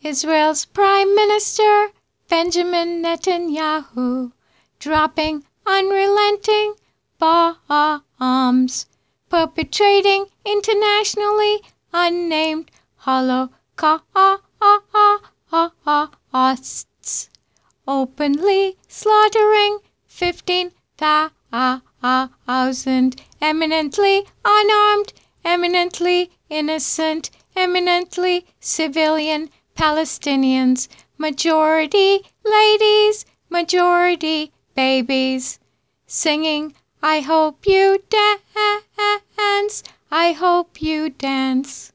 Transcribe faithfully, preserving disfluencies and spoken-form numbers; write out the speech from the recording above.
Israel's Prime Minister, Benjamin Netanyahu, dropping unrelenting bombs, perpetrating internationally unnamed holocausts, openly slaughtering fifteen thousand eminently unarmed, eminently innocent, eminently civilian Palestinians, majority ladies, majority babies, singing, "I hope you dance, I hope you dance."